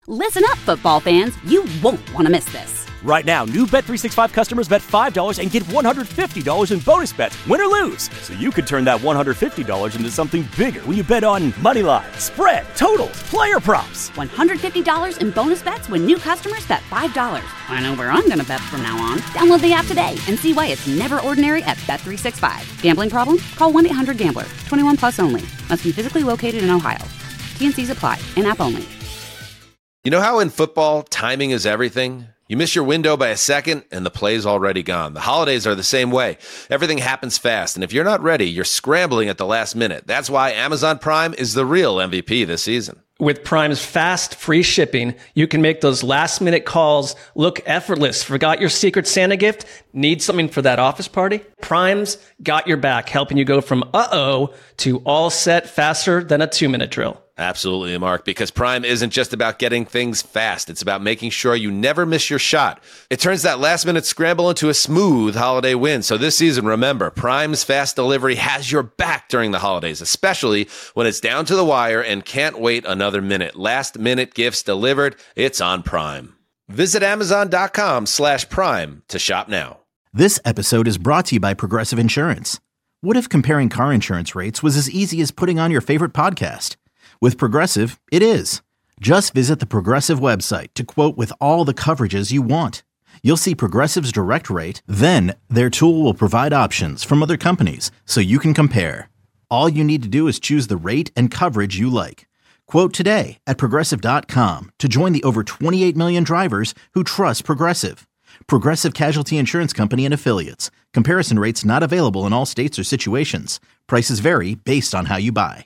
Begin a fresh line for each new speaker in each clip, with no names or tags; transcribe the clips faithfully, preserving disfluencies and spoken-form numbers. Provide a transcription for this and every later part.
Listen up, football fans. You won't want to miss this.
Right now, new Bet three sixty-five customers bet five dollars and get one hundred fifty dollars in bonus bets, win or lose. So you could turn that one hundred fifty dollars into something bigger when you bet on money line, spread, totals, player props.
one hundred fifty dollars in bonus bets when new customers bet five dollars. I know where I'm going to bet from now on. Download the app today and see why it's never ordinary at Bet three sixty-five. Gambling problem? Call one eight hundred gambler. twenty-one plus only. Must be physically located in Ohio. T N Cs apply. In-app only.
You know how in football, timing is everything? You miss your window by a second, and the play's already gone. The holidays are the same way. Everything happens fast, and if you're not ready, you're scrambling at the last minute. That's why Amazon Prime is the real M V P this season.
With Prime's fast, free shipping, you can make those last-minute calls look effortless. Forgot your Secret Santa gift? Need something for that office party? Prime's got your back, helping you go from uh-oh to all set faster than a two-minute drill.
Absolutely, Mark, because Prime isn't just about getting things fast. It's about making sure you never miss your shot. It turns that last-minute scramble into a smooth holiday win. So this season, remember, Prime's fast delivery has your back during the holidays, especially when it's down to the wire and can't wait another minute. Last-minute gifts delivered, it's on Prime. Visit Amazon.com slash Prime to shop now.
This episode is brought to you by Progressive Insurance. What if comparing car insurance rates was as easy as putting on your favorite podcast? With Progressive, it is. Just visit the Progressive website to quote with all the coverages you want. You'll see Progressive's direct rate, then their tool will provide options from other companies so you can compare. All you need to do is choose the rate and coverage you like. Quote today at Progressive dot com to join the over twenty-eight million drivers who trust Progressive. Progressive Casualty Insurance Company and Affiliates. Comparison rates not available in all states or situations. Prices vary based on how you buy.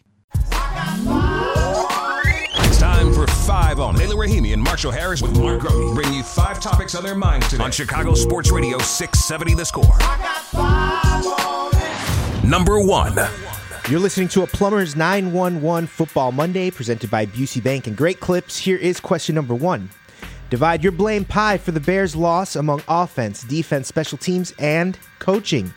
Time for Five on. Layla Rahimi and Marshall Harris with Mark Grote bring you five topics on their minds today on Chicago Sports Radio six seventy The Score. Number one.
You're listening to a Plumbers nine one one Football Monday presented by Busey Bank and Great Clips. Here is question number one. Divide your blame pie for the Bears' loss among offense, defense, special teams, and coaching.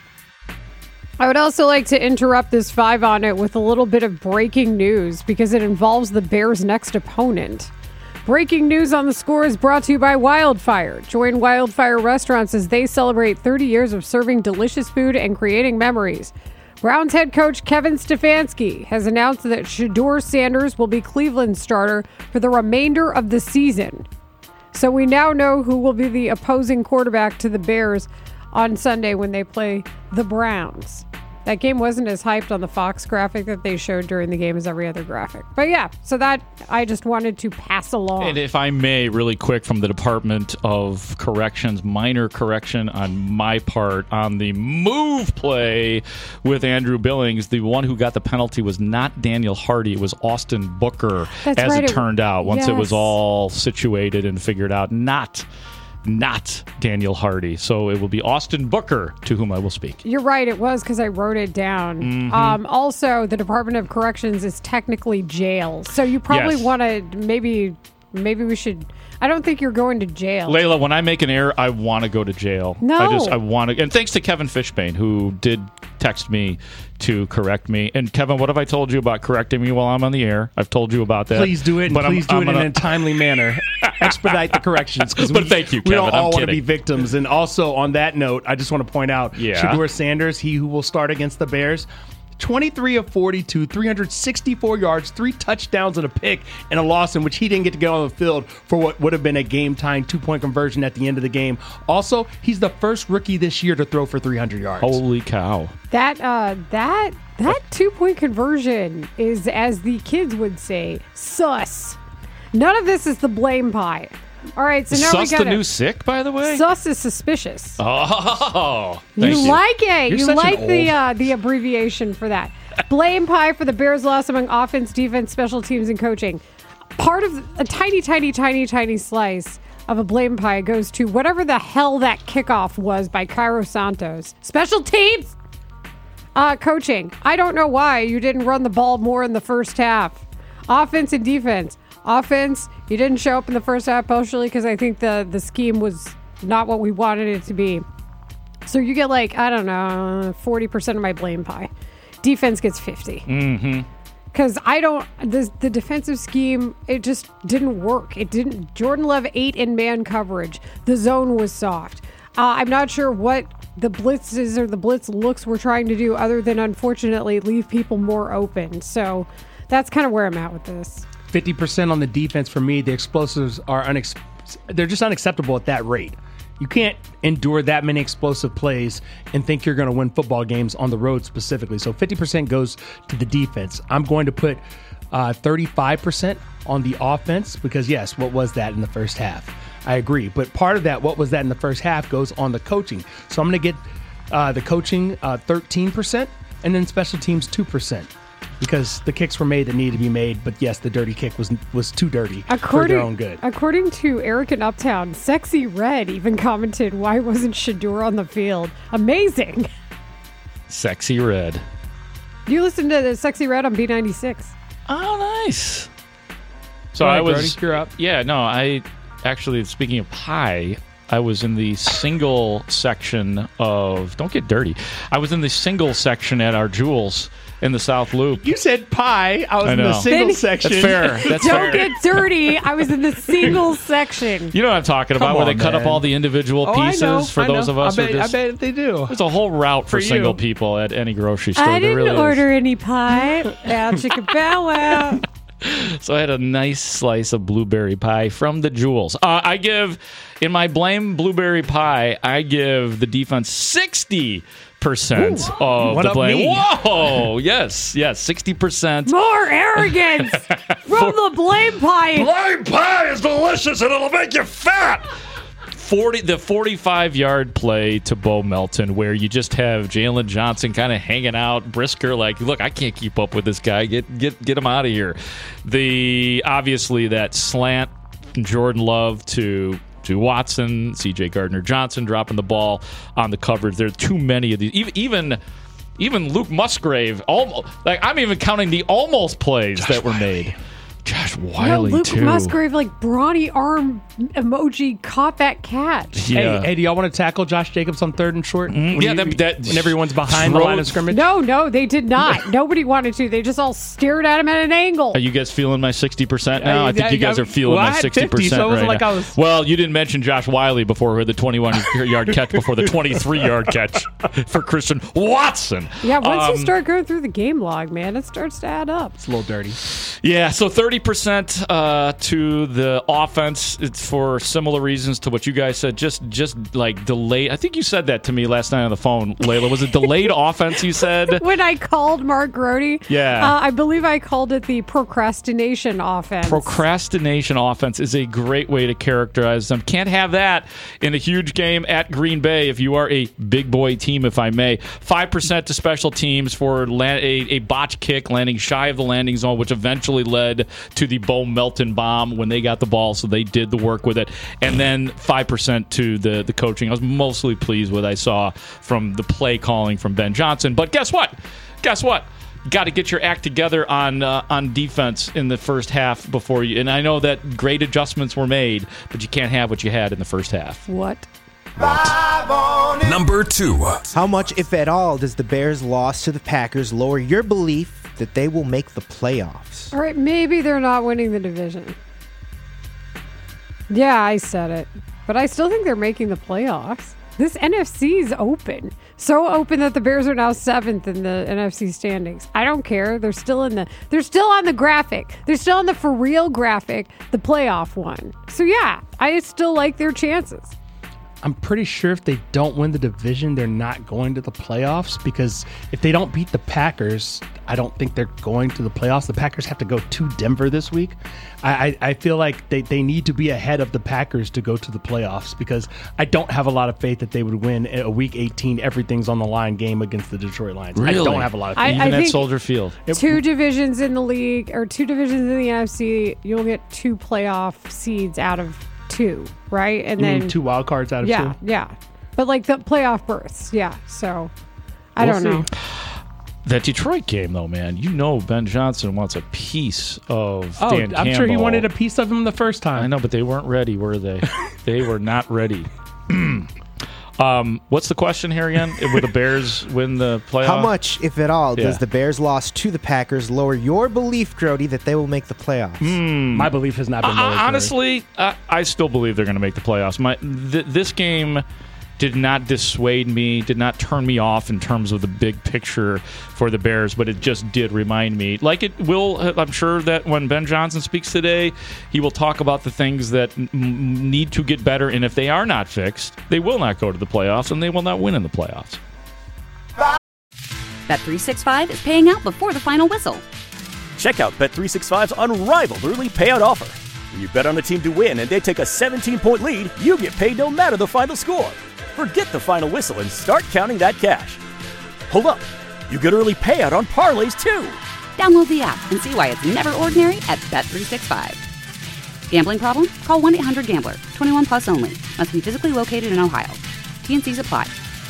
I would also like to interrupt this five on it with a little bit of breaking news because it involves the Bears' next opponent. Breaking news on The Score is brought to you by Wildfire. Join Wildfire Restaurants as they celebrate thirty years of serving delicious food and creating memories. Browns head coach Kevin Stefanski has announced that Shedeur Sanders will be Cleveland's starter for the remainder of the season. So we now know who will be the opposing quarterback to the Bears on Sunday when they play the Browns. That game wasn't as hyped on the Fox graphic that they showed during the game as every other graphic. But yeah, so that I just wanted to pass along.
And if I may, really quick from the Department of Corrections, minor correction on my part on the move play with Andrew Billings. The one who got the penalty was not Daniel Hardy. It was Austin Booker,
That's
as
right.
it turned out, once
yes.
it was all situated and figured out. Not Not Daniel Hardy. So it will be Austin Booker to whom I will speak.
You're right, it was because I wrote it down.
Mm-hmm.
Um, also, the Department of Corrections is technically jail. So you probably
Yes.
want to maybe, maybe we should, I don't think you're going to jail.
Layla, when I make an error, I want to go to jail.
No.
I just, I want to. And thanks to Kevin Fishbane, who did text me to correct me. And Kevin, what have I told you about correcting me while I'm on the air? I've told you about that.
Please do it, and
but
please
I'm,
do
I'm
it
gonna,
in a timely manner. Expedite the corrections.
But
we,
thank you,
We
Kevin.
don't all
I'm
want to
kidding.
be victims. And also, on that note, I just want to point out,
Yeah.
Shedeur Sanders, he who will start against the Bears, twenty-three of forty-two, three hundred sixty-four yards, three touchdowns and a pick, and a loss in which he didn't get to get on the field for what would have been a game-tying two-point conversion at the end of the game. Also, he's the first rookie this year to throw for three hundred yards.
Holy cow.
That, uh, that, that two-point conversion is, as the kids would say, sus. None of this is the blame pie. All right, so now
Sus
we got
the new sick, by the way?
Sus is suspicious.
Oh,
You,
thank you.
like it.
You're
you
such
like
an
the
old-
uh, the abbreviation for that. Blame pie for the Bears' loss among offense, defense, special teams, and coaching. Part of a tiny, tiny, tiny, tiny slice of a blame pie goes to whatever the hell that kickoff was by Cairo Santos. Special teams, uh, coaching. I don't know why you didn't run the ball more in the first half. Offense and defense. Offense, you didn't show up in the first half, partially because I think the, the scheme was not what we wanted it to be. So you get like, I don't know, forty percent of my blame pie. Defense gets fifty.
Mm-hmm.
Because I don't, the, the defensive scheme, it just didn't work. It didn't, Jordan Love ate in man coverage. The zone was soft. Uh, I'm not sure what the blitzes or the blitz looks were trying to do other than, unfortunately, leave people more open. So that's kind of where I'm at with this.
fifty percent on the defense for me. The explosives are unex- they're just unacceptable at that rate. You can't endure that many explosive plays and think you're going to win football games on the road specifically. So fifty percent goes to the defense. I'm going to put uh, thirty-five percent on the offense because, yes, what was that in the first half? I agree. But part of that, what was that in the first half, goes on the coaching. So I'm going to get uh, the coaching uh, thirteen percent and then special teams two percent. Because the kicks were made that needed to be made, but yes, the dirty kick was was too dirty according, for their own good.
According to Eric in Uptown, Sexy Red even commented, why wasn't Shedeur on the field? Amazing.
Sexy Red.
You listen to the Sexy Red on B ninety-six.
Oh, nice. So
ahead,
I was,
Brody, you're up.
Yeah, no, I actually, speaking of pie, I was in the single section of, don't get dirty, I was in the single section at our Jewels in the South Loop.
You said pie. I was
I
in the
know.
single
Then-
section.
That's fair. That's
Don't
fair.
get dirty. I was in the single section.
You know what I'm talking
Come
about, where
on,
they cut up
man.
all the individual
Oh, I
pieces
know,
for
I
those
know.
of us
I
who
bet,
just...
I bet they do.
There's a whole route for,
For you.
single people at any grocery store.
I
There
didn't
really
order
is.
any pie. Bow chicka bow wow.
So I had a nice slice of blueberry pie from the Jewels. Uh, I give, in my blame blueberry pie, I give the defense sixty percent of
What
the
up
blame.
me?
Whoa! Yes, yes, sixty percent.
More arrogance from the blame pie.
Blame pie is delicious and it'll make you fat. forty the forty-five yard play to Bo Melton, where you just have Jalen Johnson kind of hanging out, Brisker like, look, I can't keep up with this guy. Get get get him out of here. The obviously that slant from Jordan Love to to Watson, C J Gardner Johnson dropping the ball on the coverage. There are too many of these. Even even, even Luke Musgrave, almost like I'm even counting the almost plays
Josh
that were
Wiley.
made. Josh
No,
Wiley
Luke
too.
Musgrave, like brawny arm emoji, caught that catch.
Yeah.
Hey, hey, do y'all want to tackle Josh Jacobs on third and short? When
yeah,
you-
that- that-
when everyone's behind the
throw-
line of scrimmage.
No, no, they did not. Nobody wanted to. They just all stared at him at an angle.
Are you guys feeling my sixty percent now?
I-
I think
I-
you guys
I-
are feeling
well, I
my
had
sixty
fifty,
percent
so it wasn't
right
like
now.
I was-
Well, you didn't mention Josh Wiley before who had the twenty-one yard catch before the twenty-three yard catch for Christian Watson.
Yeah, once you
Um,
start going through the game log, man, it starts to add up.
It's a little dirty.
Yeah, so thirty percent uh, to the offense. It's for similar reasons to what you guys said. Just just like delayed. I think you said that to me last night on the phone, Layla. Was it delayed offense you said?
When I called Mark Grody,
Yeah.
uh, I believe I called it the procrastination offense.
Procrastination offense is a great way to characterize them. Can't have that in a huge game at Green Bay if you are a big boy team, if I may. five percent to special teams for land, a, a botch kick landing shy of the landing zone, which eventually led to the Bo Melton bomb when they got the ball, so they did the work with it. And then five percent to the, the coaching. I was mostly pleased with what I saw from the play calling from Ben Johnson. But guess what? Guess what? Got to get your act together on uh, on defense in the first half before you. And I know that great adjustments were made, but you can't have what you had in the first half.
What?
Number two.
How much, if at all, does the Bears' loss to the Packers lower your belief that they will make the playoffs?
All right, maybe they're not winning the division. Yeah, I said it. But I still think they're making the playoffs. This N F C is open. So open that the Bears are now seventh in the N F C standings. I don't care. They're still in the they're still on the graphic. They're still on the for real graphic, the playoff one. So yeah, I still like their chances.
I'm pretty sure if they don't win the division, they're not going to the playoffs, because if they don't beat the Packers, I don't think they're going to the playoffs. The Packers have to go to Denver this week. I, I, I feel like they, they need to be ahead of the Packers to go to the playoffs, because I don't have a lot of faith that they would win a week eighteen, everything's on the line game against the Detroit Lions. I
Really?
don't have a lot of faith.
I-
Even at
think-
Soldier Field.
Two divisions in the league, or two divisions in the N F C, you'll get two playoff seeds out of two, right? And
You
then
mean two wild cards out of
yeah,
two?
yeah. But like the playoff berths, yeah. So I
We'll
don't know.
see.
That Detroit game, though, man, you know Ben Johnson wants a piece of
Oh,
Dan
I'm sure he
Campbell.
wanted a piece of him the first time.
I know, but they weren't ready, were they? They were not ready. Um, what's the question here again? Will the Bears win the playoff?
How much, if at all,
Yeah.
does the Bears' loss to the Packers lower your belief, Grody, that they will make the playoffs?
Hmm.
My belief has not been lowered.
I, honestly, I, I still believe they're going to make the playoffs. My th- this game did not dissuade me, did not turn me off in terms of the big picture for the Bears, but it just did remind me. Like it will, I'm sure that when Ben Johnson speaks today, he will talk about the things that m- need to get better, and if they are not fixed, they will not go to the playoffs, and they will not win in the playoffs.
Bet three sixty-five is paying out before the final whistle.
Check out Bet three sixty-five's unrivaled early payout offer. When you bet on a team to win and they take a seventeen-point lead, you get paid no matter the final score. Forget the final whistle and start counting that cash. Hold up. You get early payout on parlays, too.
Download the app and see why it's never ordinary at Bet three sixty-five. Gambling problem? Call one eight hundred gambler. twenty-one plus only. Must be physically located in Ohio. T N Cs apply.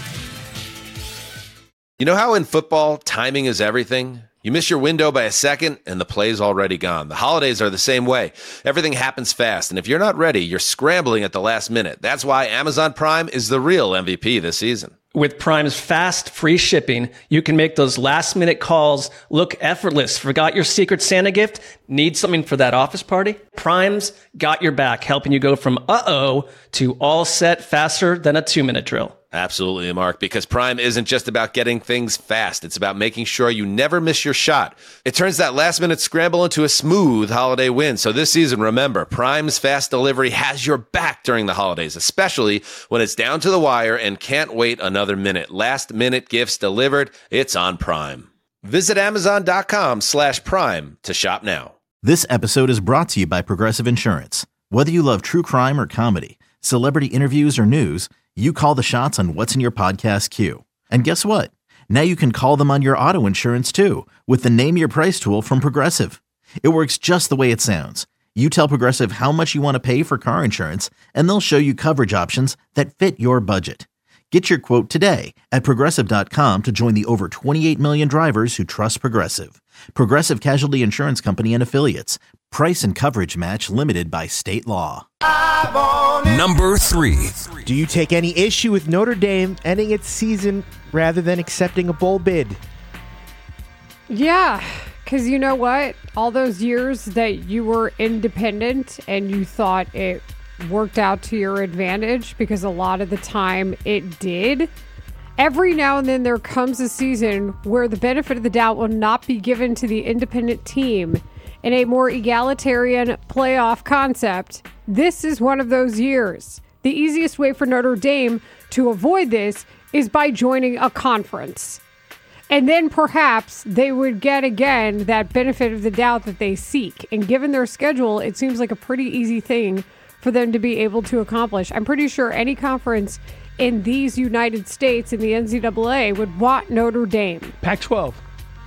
You know how in football, timing is everything? You miss your window by a second, and the play's already gone. The holidays are the same way. Everything happens fast, and if you're not ready, you're scrambling at the last minute. That's why Amazon Prime is the real M V P this season.
With Prime's fast, free shipping, you can make those last-minute calls look effortless. Forgot your Secret Santa gift? Need something for that office party? Prime's got your back, helping you go from uh-oh to all set faster than a two-minute drill.
Absolutely, Mark, because Prime isn't just about getting things fast. It's about making sure you never miss your shot. It turns that last-minute scramble into a smooth holiday win. So this season, remember, Prime's fast delivery has your back during the holidays, especially when it's down to the wire and can't wait another minute. Last-minute gifts delivered, it's on Prime. Visit Amazon.com slash Prime to shop now.
This episode is brought to you by Progressive Insurance. Whether you love true crime or comedy, celebrity interviews or news, you call the shots on what's in your podcast queue. And guess what? Now you can call them on your auto insurance too with the Name Your Price tool from Progressive. It works just the way it sounds. You tell Progressive how much you want to pay for car insurance, and they'll show you coverage options that fit your budget. Get your quote today at Progressive dot com to join the over twenty-eight million drivers who trust Progressive. Progressive Casualty Insurance Company and Affiliates. Price and coverage match limited by state law.
Number three.
Do you take any issue with Notre Dame ending its season rather than accepting a bowl bid?
Yeah, because you know what? All those years that you were independent and you thought it worked out to your advantage, because a lot of the time it did. Every now and then there comes a season where the benefit of the doubt will not be given to the independent team in a more egalitarian playoff concept. This is one of those years. The easiest way for Notre Dame to avoid this is by joining a conference. And then perhaps they would get again that benefit of the doubt that they seek. And given their schedule, it seems like a pretty easy thing for them to be able to accomplish. I'm pretty sure any conference in these United States in the N C double A would want Notre Dame.
Pac twelve.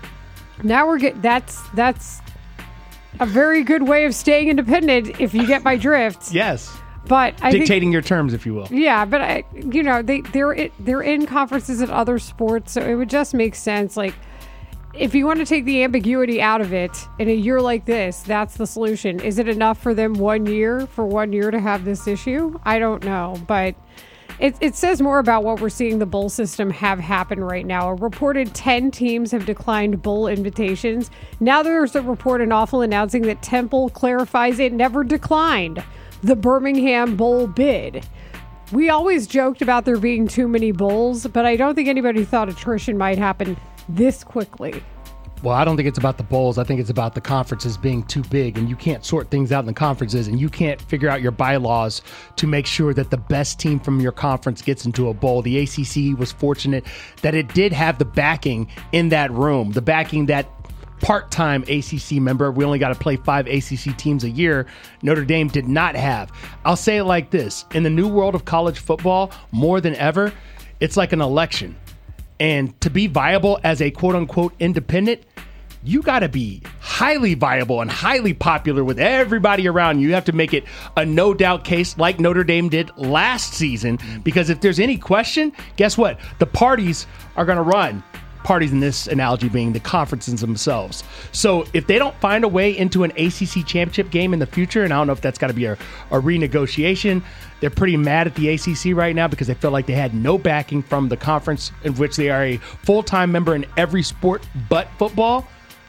Now we're get that's that's a very good way of staying independent, if you get my drift.
Yes.
But I
dictating
think,
your terms, if you will.
Yeah, but I, you know, they they're they're in conferences in other sports, so it would just make sense. Like, if you want to take the ambiguity out of it in a year like this, that's the solution. Is it enough for them one year for one year to have this issue? I don't know, but it it says more about what we're seeing the bowl system have happen right now. A reported ten teams have declined bowl invitations. Now there's a report in Awful announcing that Temple clarifies it never declined the Birmingham Bowl bid. We always joked about there being too many bowls, but I don't think anybody thought attrition might happen this quickly.
Well, I don't think it's about the bowls. I think it's about the conferences being too big, and you can't sort things out in the conferences, and you can't figure out your bylaws to make sure that the best team from your conference gets into a bowl. The A C C was fortunate that it did have the backing in that room, the backing that part-time A C C member. We only got to play five A C C teams a year. Notre Dame did not have. I'll say it like this. In the new world of college football, more than ever, it's like an election. And to be viable as a quote-unquote independent, you got to be highly viable and highly popular with everybody around you. You have to make it a no-doubt case like Notre Dame did last season, because if there's any question, guess what? The parties are going to run. parties in this analogy being the conferences themselves. So if they don't find a way into an A C C championship game in the future, and I don't know if that's got to be a, a renegotiation, they're pretty mad at the A C C right now because they feel like they had no backing from the conference in which they are a full-time member in every sport but football.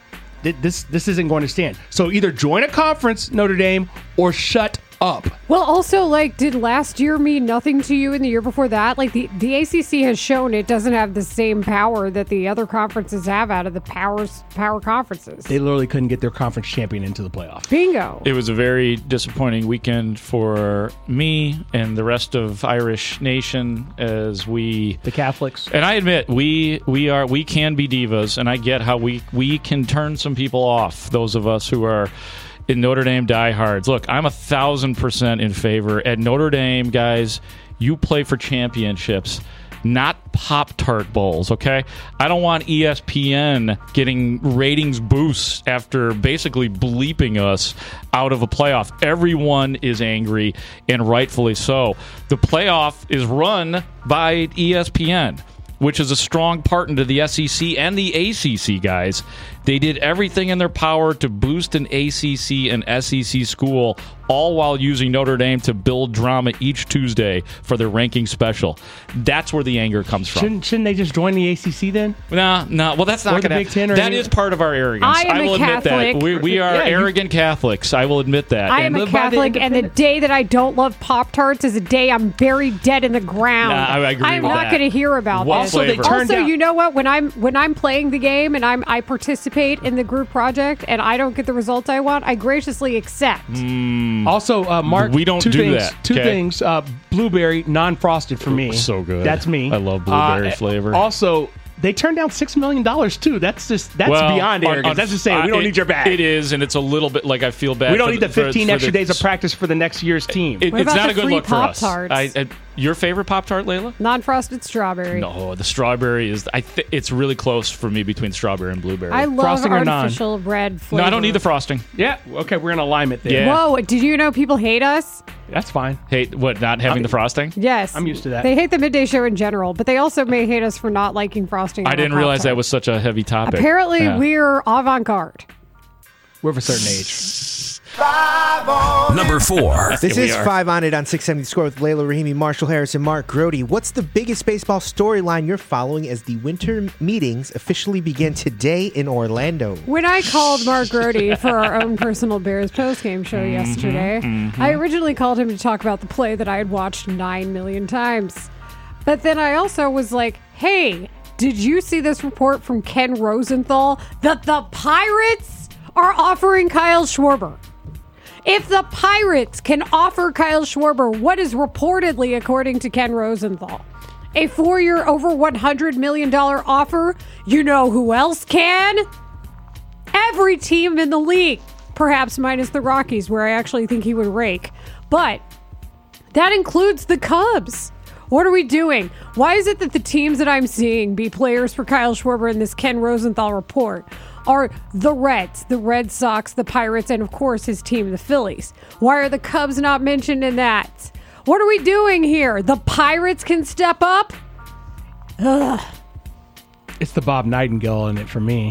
This, this isn't going to stand. So either join a conference, Notre Dame, or shut up.
Well, also, like, did last year mean nothing to you and the year before that? Like, the, the A C C has shown it doesn't have the same power that the other conferences have out of the powers power conferences.
They literally couldn't get their conference champion into the playoff.
Bingo.
It was a very disappointing weekend for me and the rest of Irish Nation as we...
The Catholics.
And I admit, we we are we can be divas, and I get how we, we can turn some people off, those of us who are... in Notre Dame diehards. Look, I'm a thousand percent in favor. At Notre Dame, guys, you play for championships, not Pop-Tart bowls, okay? I don't want E S P N getting ratings boosts after basically bleeping us out of a playoff. Everyone is angry, and rightfully so. The playoff is run by E S P N, which is a strong partner to the S E C and the A C C, guys. They did everything in their power to boost an A C C and S E C school, all while using Notre Dame to build drama each Tuesday for their ranking special. That's where the anger comes from.
Shouldn't, shouldn't they just join the A C C then?
No, no. Well, that's not
Or the
going
Big Ten
to
or
That
any-
is part of our arrogance.
I am
I will
a
admit
Catholic.
that. We, we are
Yeah, you-
arrogant Catholics. I will admit that.
I am
And-
a
live by the
Catholic, and the day that I don't love Pop-Tarts is a day I'm buried dead in the ground.
Nah, I agree
I'm
with
not
that.
going to hear about
What
this.
Also, they
flavor?
turned
Also,
down-
you know what? When I'm when I'm playing the game and I'm I participate in the group project and I don't get the results I want, I graciously accept.
Also, uh, Mark,
We don't
two
do
things,
that,
Two
okay?
things. Uh, blueberry, non-frosted for me.
So good.
That's me.
I love blueberry
Uh,
flavor.
Also, they turned down six million dollars too. That's just that's
Well,
beyond
un-
arrogance.
un-
That's just saying we don't
it-
need your back.
It is, and it's a little bit like I feel bad.
We don't
for
need the
for-
fifteen
for
extra
the-
days of practice for the next year's team.
It,
What
it's
about
not
the
a good
free
look for us.
Pop-Tarts?
I, I, your favorite Pop Tart, Layla?
Non-frosted strawberry.
No, the strawberry is. I th- it's really close for me between strawberry and blueberry.
I love
Frosting or non?
artificial red flavor.
no, I don't need the frosting.
yeah. Okay, we're in alignment there.
Yeah.
Whoa, did you know people hate us?
That's fine.
Hate what? Not having the frosting?
Yes.
I'm used to that.
They hate the midday show in general, but they also may hate us for not liking frosting.
I
on
didn't
our
realize that
Pop-Tart.
was such a heavy topic.
Apparently,
Yeah.
we're avant-garde.
We're of a certain age.
Number four.
This
Here we
is
are.
Five on It on six seventy Score with Layla Rahimi, Marshall Harris, and Mark Grody. What's the biggest baseball storyline you're following as the winter meetings officially begin today in Orlando?
When I called Mark Grody for our own personal Bears postgame show
Mm-hmm,
yesterday, I originally called him to talk about the play that I had watched nine million times. But then I also was like, hey, did you see this report from Ken Rosenthal that the Pirates are offering Kyle Schwarber? If the Pirates can offer Kyle Schwarber what is reportedly, according to Ken Rosenthal, a four-year, over one hundred million dollars offer, you know who else can? Every team in the league, perhaps minus the Rockies, where I actually think he would rake. But that includes the Cubs. What are we doing? Why is it that the teams that I'm seeing be players for Kyle Schwarber in this Ken Rosenthal report are the Reds, the Red Sox, the Pirates, and of course his team, the Phillies? Why are the Cubs not mentioned in that? What are we doing here? The Pirates can step up? Ugh.
It's the Bob Nightingale in it for me.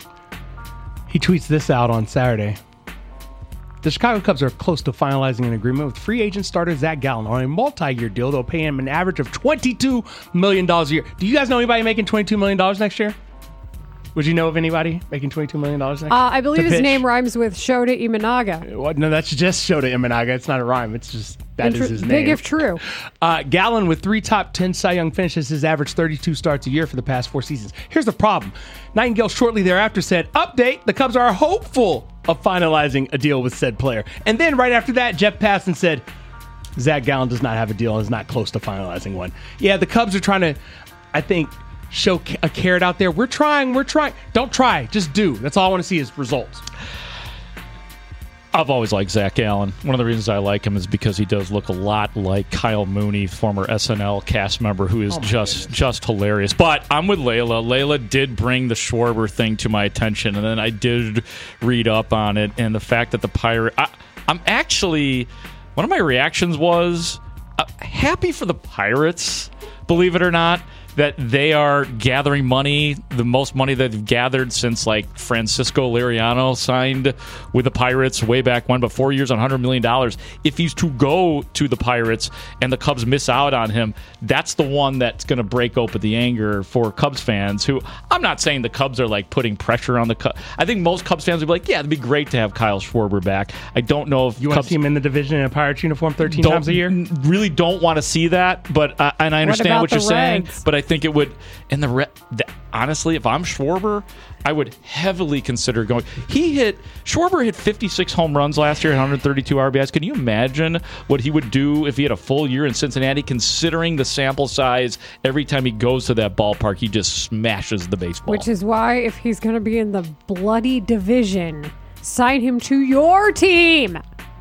He tweets this out on Saturday. The Chicago Cubs are close to finalizing an agreement with free agent starter Zach Gallen on a multi-year deal. They'll pay him an average of twenty-two million dollars a year. Do you guys know anybody making twenty-two million dollars next year? Would you know of anybody making twenty-two million dollars next year?
Uh, I believe
To
his
pitch?
name rhymes with Shota Imanaga.
What? No, that's just Shota Imanaga. It's not a rhyme. It's just, that is
Intr-
his name.
Big if true.
Uh, Gallen, with three top ten Cy Young finishes, has averaged thirty-two starts a year for the past four seasons. Here's the problem. Nightingale shortly thereafter said, update, the Cubs are hopeful of finalizing a deal with said player. And then right after that, Jeff Passan said, Zach Gallen does not have a deal and is not close to finalizing one. Yeah, the Cubs are trying to, I think, show a carrot out there. We're trying, we're trying. Don't try, just do. That's all I want to see is results.
I've always liked Zach Gallen. One of the reasons I like him is because he does look a lot like Kyle Mooney, former S N L cast member, who is
Oh
just just hilarious. But I'm with Layla. Layla did bring the Schwarber thing to my attention, and then I did read up on it, and the fact that the Pirate... I, I'm actually... One of my reactions was uh, happy for the Pirates, believe it or not, that they are gathering money, the most money that they've gathered since like Francisco Liriano signed with the Pirates way back when, but four years on one hundred million dollars. If he's to go to the Pirates and the Cubs miss out on him, that's the one that's going to break open the anger for Cubs fans who, I'm not saying the Cubs are like putting pressure on the Cubs. I think most Cubs fans would be like, yeah, it'd be great to have Kyle Schwarber back. I don't know if
you want to see him in the division in a Pirates uniform thirteen times a year.
Really don't want to see that, but uh, and I understand what,
what
you're
Reds?
saying. But I think it would. And the, re- the honestly, if I'm Schwarber, I would heavily consider going. He hit Schwarber hit fifty-six home runs last year, one hundred thirty-two R B Is. Can you imagine what he would do if he had a full year in Cincinnati? Considering the sample size, every time he goes to that ballpark, he just smashes the baseball.
Which is why, if he's going to be in the bloody division, sign him to your team.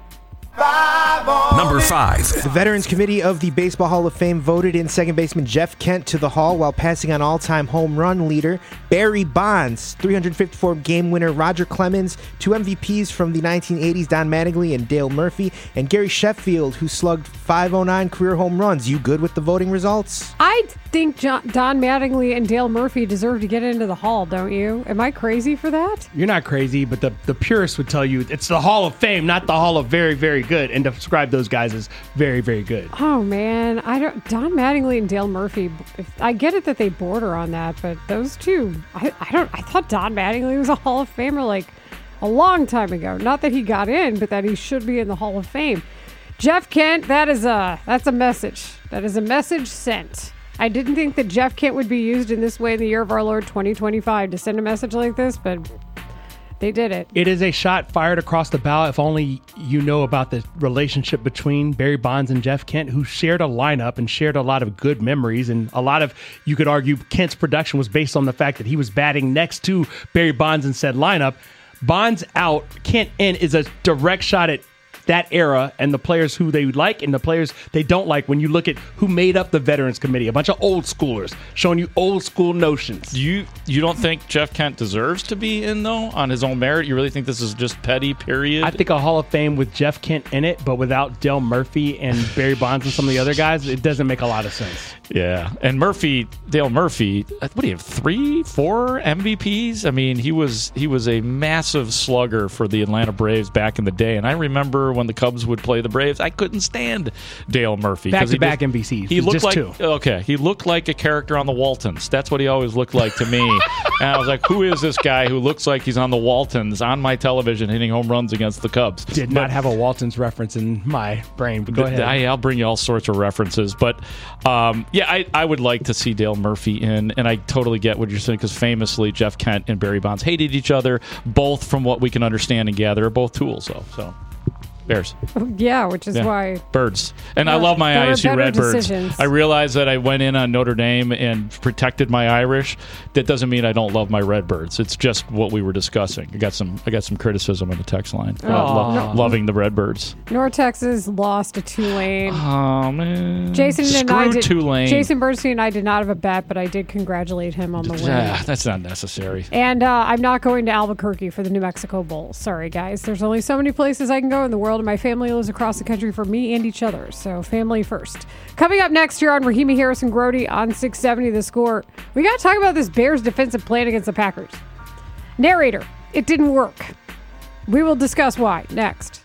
Number five.
The Veterans Committee of the Baseball Hall of Fame voted in second baseman Jeff Kent to the Hall while passing on all-time home run leader Barry Bonds, three hundred fifty-four game winner Roger Clemens, two M V Ps from the nineteen eighties, Don Mattingly and Dale Murphy, and Gary Sheffield, who slugged five oh nine career home runs. You good with the voting results?
I think John, Don Mattingly and Dale Murphy deserve to get into the Hall, don't you? Am I crazy for that?
You're not crazy, but the, the purists would tell you it's the Hall of Fame, not the Hall of very, very good, and describe those guys as very, very good.
Oh man, I don't. Don Mattingly and Dale Murphy. If, I get it that they border on that, but those two, I, I don't. I thought Don Mattingly was a Hall of Famer like a long time ago. Not that he got in, but that he should be in the Hall of Fame. Jeff Kent, that is a that's a message. That is a message sent. I didn't think that Jeff Kent would be used in this way in the year of our Lord twenty twenty-five to send a message like this, but they did it.
It is a shot fired across the bow. If only you know about the relationship between Barry Bonds and Jeff Kent, who shared a lineup and shared a lot of good memories. And a lot of, you could argue, Kent's production was based on the fact that he was batting next to Barry Bonds in said lineup. Bonds out, Kent in is a direct shot at that era and the players who they like and the players they don't like when you look at who made up the Veterans Committee. A bunch of old schoolers showing you old school notions.
You you don't think Jeff Kent deserves to be in, though, on his own merit? You really think this is just petty, period?
I think a Hall of Fame with Jeff Kent in it, but without Dale Murphy and Barry Bonds and some of the other guys, it doesn't make a lot of sense.
Yeah. And Murphy, Dale Murphy, what do you have, three, four M V Ps? I mean, he was he was a massive slugger for the Atlanta Braves back in the day. And I remember when the Cubs would play the Braves, I couldn't stand Dale Murphy.
Back-to-back M V Cs.
He looked
just
like
two.
Okay, he looked like a character on the Waltons. That's what he always looked like to me. And I was like, who is this guy who looks like he's on the Waltons on my television hitting home runs against the Cubs?
Did
but,
not have a Waltons reference in my brain, but go ahead.
I, I'll bring you all sorts of references. But um, yeah, I, I would like to see Dale Murphy in, and I totally get what you're saying, because famously Jeff Kent and Barry Bonds hated each other, both from what we can understand and gather, are both tools, though. So. Bears.
Yeah, which is
yeah.
why.
Birds. And
yeah,
I love my I S U Redbirds.
Decisions.
I realized that I went in on Notre Dame and protected my Irish. That doesn't mean I don't love my Redbirds. It's just what we were discussing. I got some I got some criticism on the text line. Uh, lo-
no.
Loving the Redbirds.
North Texas lost to Tulane.
Oh, man.
Jason
Screw
and I did,
Tulane.
Jason Bernstein and I did not have a bet, but I did congratulate him on the win.
Yeah, that's not necessary.
And uh, I'm not going to Albuquerque for the New Mexico Bowl. Sorry, guys. There's only so many places I can go in the world, and my family lives across the country for me and each other. So family first. Coming up next year on Rahimi Harrison Grody on six seventy The Score, we got to talk about this Bears defensive plan against the Packers. Narrator, it didn't work. We will discuss why next.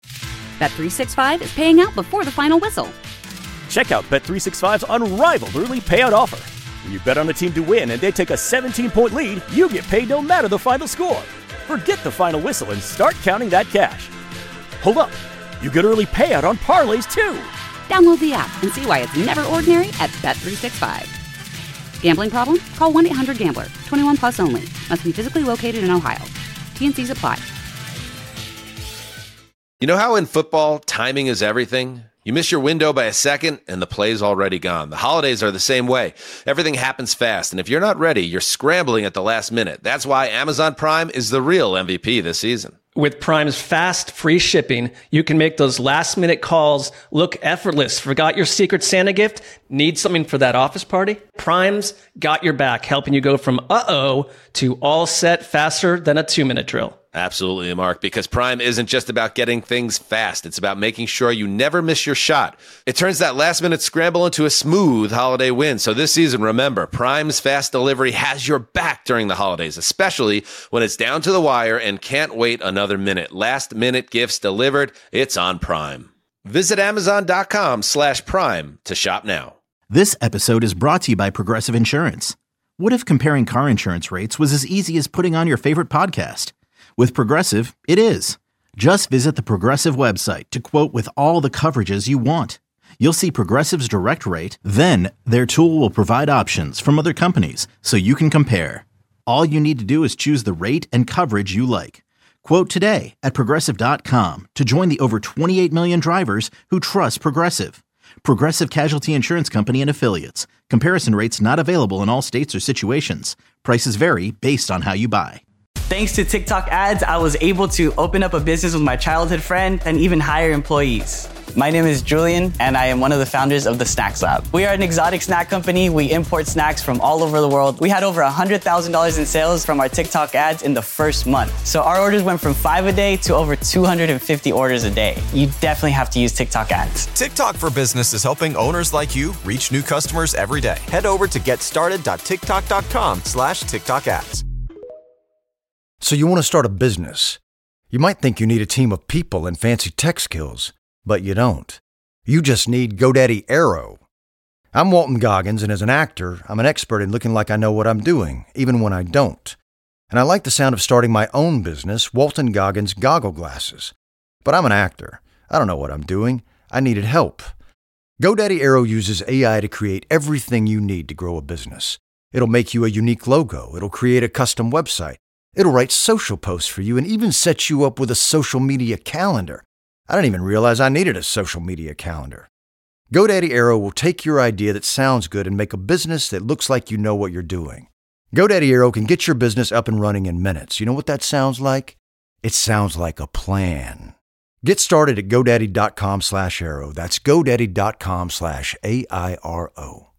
Bet three sixty-five is paying out before the final whistle.
Check out Bet three sixty-five's unrivaled early payout offer. When you bet on a team to win and they take a seventeen-point lead, you get paid no matter the final score. Forget the final whistle and start counting that cash. Hold up. You get early payout on parlays, too.
Download the app and see why it's never ordinary at Bet three sixty-five. Gambling problem? Call one eight hundred gambler. twenty-one plus only. Must be physically located in Ohio. T N Cs apply.
You know how in football, timing is everything? You miss your window by a second, and the play's already gone. The holidays are the same way. Everything happens fast, and if you're not ready, you're scrambling at the last minute. That's why Amazon Prime is the real M V P this season.
With Prime's fast, free shipping, you can make those last-minute calls look effortless. Forgot your Secret Santa gift? Need something for that office party? Prime's got your back, helping you go from uh-oh to all set faster than a two-minute drill.
Absolutely, Mark, because Prime isn't just about getting things fast. It's about making sure you never miss your shot. It turns that last-minute scramble into a smooth holiday win. So this season, remember, Prime's fast delivery has your back during the holidays, especially when it's down to the wire and can't wait another minute. Last-minute gifts delivered. It's on Prime. Visit Amazon.com slash Prime to shop now.
This episode is brought to you by Progressive Insurance. What if comparing car insurance rates was as easy as putting on your favorite podcast? With Progressive, it is. Just visit the Progressive website to quote with all the coverages you want. You'll see Progressive's direct rate, then their tool will provide options from other companies so you can compare. All you need to do is choose the rate and coverage you like. Quote today at Progressive dot com to join the over twenty-eight million drivers who trust Progressive. Progressive Casualty Insurance Company and Affiliates. Comparison rates not available in all states or situations. Prices vary based on how you buy.
Thanks to TikTok ads, I was able to open up a business with my childhood friend and even hire employees. My name is Julian, and I am one of the founders of the Snacks Lab. We are an exotic snack company. We import snacks from all over the world. We had over one hundred thousand dollars in sales from our TikTok ads in the first month. So our orders went from five a day to over two hundred fifty orders a day. You definitely have to use TikTok ads.
TikTok for Business is helping owners like you reach new customers every day. Head over to getstarted.tiktok.com slash TikTok ads.
So you want to start a business. You might think you need a team of people and fancy tech skills, but you don't. You just need GoDaddy Aero. I'm Walton Goggins, and as an actor, I'm an expert in looking like I know what I'm doing, even when I don't. And I like the sound of starting my own business, Walton Goggins Goggle Glasses. But I'm an actor. I don't know what I'm doing. I needed help. GoDaddy Aero uses A I to create everything you need to grow a business. It'll make you a unique logo. It'll create a custom website. It'll write social posts for you and even set you up with a social media calendar. I didn't even realize I needed a social media calendar. GoDaddy Aero will take your idea that sounds good and make a business that looks like you know what you're doing. GoDaddy Aero can get your business up and running in minutes. You know what that sounds like? It sounds like a plan. Get started at GoDaddy.com slash Aero. That's GoDaddy.com slash A I R O.